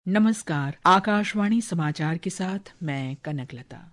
नमस्कार, आकाशवाणी समाचार के साथ मैं कनकलता।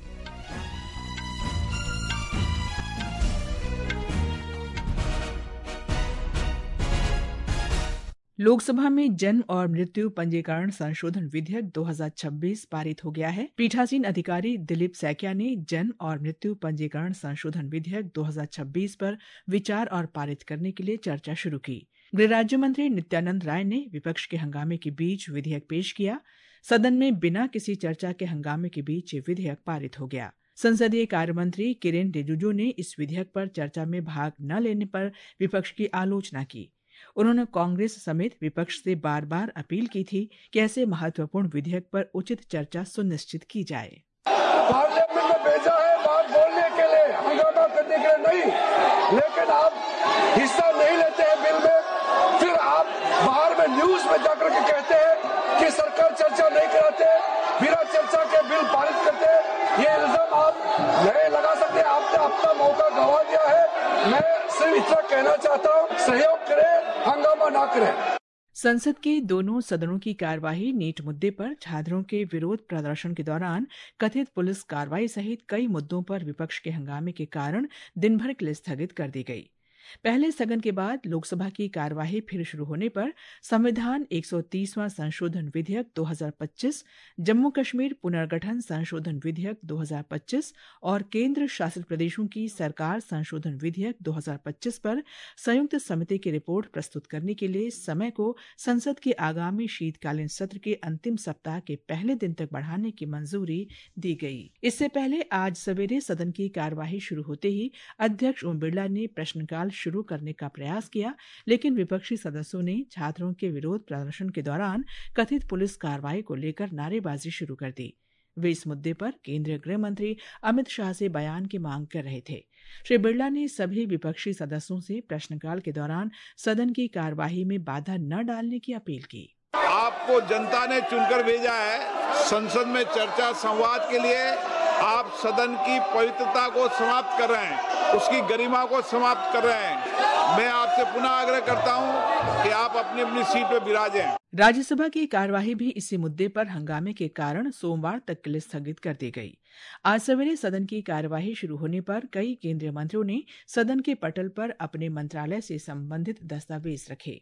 लोकसभा में जन्म और मृत्यु पंजीकरण संशोधन विधेयक 2026 पारित हो गया है। पीठासीन अधिकारी दिलीप सैकिया ने जन्म और मृत्यु पंजीकरण संशोधन विधेयक 2026 पर विचार और पारित करने के लिए चर्चा शुरू की। गृह राज्य मंत्री नित्यानंद राय ने विपक्ष के हंगामे के बीच विधेयक पेश किया। सदन में बिना किसी चर्चा के हंगामे के बीच विधेयक पारित हो गया। संसदीय कार्य मंत्री किरेन रिजिजू ने इस विधेयक पर चर्चा में भाग न लेने पर विपक्ष की आलोचना की। उन्होंने कांग्रेस समेत विपक्ष से बार बार अपील की थी कि ऐसे महत्वपूर्ण विधेयक पर उचित चर्चा सुनिश्चित की जाए। पार्लियामेंट में भेजा है बात बोलने के लिए, हंगामा करने के लिए नहीं, लेकिन आप हिस्सा नहीं लेते हैं बिल में, फिर आप बाहर में न्यूज में जाकर के कहते हैं कि सरकार चर्चा नहीं कराते, बिना चर्चा के बिल पारित करते। ये इल्जाम आप नहीं लगा सकते। आपने अपना मौका गंवा दिया है। मैं सिर्फ इतना कहना चाहता हूँ, सहयोग करें, हंगामा ना करें। संसद के दोनों सदनों की कार्यवाही नीट मुद्दे पर छात्रों के विरोध प्रदर्शन के दौरान कथित पुलिस कार्रवाई सहित कई मुद्दों पर विपक्ष के हंगामे के कारण दिन भर के लिए स्थगित कर दी गई। पहले स्थगन के बाद लोकसभा की कार्यवाही फिर शुरू होने पर संविधान 130वां संशोधन विधेयक 2025, जम्मू कश्मीर पुनर्गठन संशोधन विधेयक 2025 और केंद्र शासित प्रदेशों की सरकार संशोधन विधेयक 2025 पर संयुक्त समिति की रिपोर्ट प्रस्तुत करने के लिए समय को संसद के आगामी शीतकालीन सत्र के अंतिम सप्ताह के पहले दिन तक बढ़ाने की मंजूरी दी गई। इससे पहले आज सवेरे सदन की कार्यवाही शुरू होते ही अध्यक्ष ओम बिरला ने प्रश्नकाल शुरू करने का प्रयास किया, लेकिन विपक्षी सदस्यों ने छात्रों के विरोध प्रदर्शन के दौरान कथित पुलिस कार्रवाई को लेकर नारेबाजी शुरू कर दी। वे इस मुद्दे पर केंद्रीय गृह मंत्री अमित शाह से बयान की मांग कर रहे थे। श्री बिरला ने सभी विपक्षी सदस्यों से प्रश्नकाल के दौरान सदन की कार्यवाही में बाधा न डालने की अपील की। आपको जनता ने चुनकर भेजा है संसद में चर्चा संवाद के लिए। आप सदन की पवित्रता को समाप्त कर रहे हैं, उसकी गरिमा को समाप्त कर रहे हैं। मैं आपसे पुनः आग्रह करता हूं कि आप अपनी अपनी सीट पर विराजें। राज्यसभा की कार्यवाही भी इसी मुद्दे पर हंगामे के कारण सोमवार तक के लिए स्थगित कर दी गई। आज सवेरे सदन की कार्यवाही शुरू होने पर कई केंद्रीय मंत्रियों ने सदन के पटल पर अपने मंत्रालय से संबंधित दस्तावेज रखे।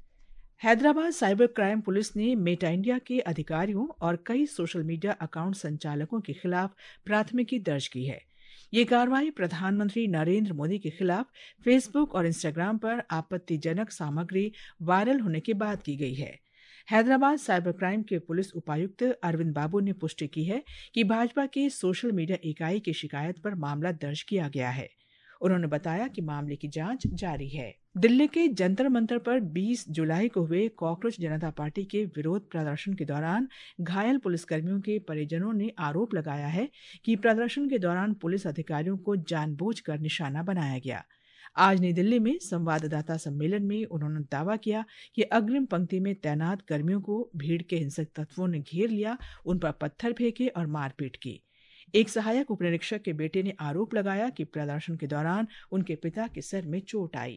हैदराबाद साइबर क्राइम पुलिस ने मेटा इंडिया के अधिकारियों और कई सोशल मीडिया अकाउंट संचालकों के खिलाफ प्राथमिकी दर्ज की है। ये कार्रवाई प्रधानमंत्री नरेंद्र मोदी के खिलाफ फेसबुक और इंस्टाग्राम पर आपत्तिजनक सामग्री वायरल होने के बाद की गई है। हैदराबाद साइबर क्राइम के पुलिस उपायुक्त अरविंद बाबू ने पुष्टि की है कि भाजपा के सोशल मीडिया इकाई की शिकायत पर मामला दर्ज किया गया है। उन्होंने बताया कि मामले की जांच जारी है। दिल्ली के जंतर मंतर पर 20 जुलाई को हुए कॉकरोच जनता पार्टी के विरोध प्रदर्शन के दौरान घायल पुलिसकर्मियों के परिजनों ने आरोप लगाया है कि प्रदर्शन के दौरान पुलिस अधिकारियों को जानबूझकर निशाना बनाया गया। आज नई दिल्ली में संवाददाता सम्मेलन में उन्होंने दावा किया कि अग्रिम पंक्ति में तैनात कर्मियों को भीड़ के हिंसक तत्वों ने घेर लिया, उन पर पत्थर फेंके और मारपीट की। एक सहायक उपनिरीक्षक के बेटे ने आरोप लगाया कि प्रदर्शन के दौरान उनके पिता के सिर में चोट आई।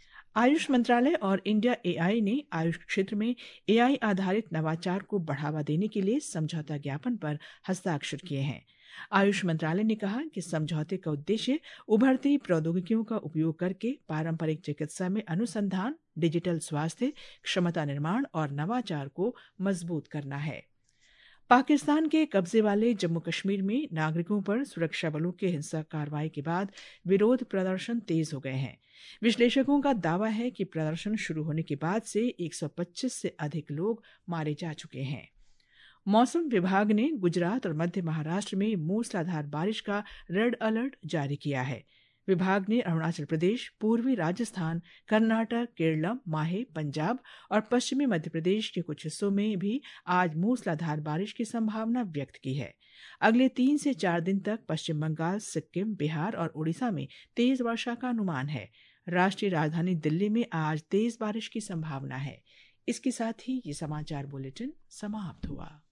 आयुष मंत्रालय और इंडिया एआई ने आयुष क्षेत्र में एआई आधारित नवाचार को बढ़ावा देने के लिए समझौता ज्ञापन पर हस्ताक्षर किए हैं। आयुष मंत्रालय ने कहा कि समझौते का उद्देश्य उभरती प्रौद्योगिकियों का उपयोग करके पारंपरिक चिकित्सा में अनुसंधान, डिजिटल स्वास्थ्य, क्षमता निर्माण और नवाचार को मजबूत करना है। पाकिस्तान के कब्जे वाले जम्मू कश्मीर में नागरिकों पर सुरक्षा बलों के हिंसक कार्रवाई के बाद विरोध प्रदर्शन तेज हो गए हैं। विश्लेषकों का दावा है कि प्रदर्शन शुरू होने के बाद से 125 से अधिक लोग मारे जा चुके हैं। मौसम विभाग ने गुजरात और मध्य महाराष्ट्र में मूसलाधार बारिश का रेड अलर्ट जारी किया है। विभाग ने अरुणाचल प्रदेश, पूर्वी राजस्थान, कर्नाटक, केरलम, माहे, पंजाब और पश्चिमी मध्य प्रदेश के कुछ हिस्सों में भी आज मूसलाधार बारिश की संभावना व्यक्त की है। अगले 3 से 4 दिन तक पश्चिम बंगाल, सिक्किम, बिहार और उड़ीसा में तेज वर्षा का अनुमान है। राष्ट्रीय राजधानी दिल्ली में आज तेज बारिश की संभावना है। इसके साथ ही ये समाचार बुलेटिन समाप्त हुआ।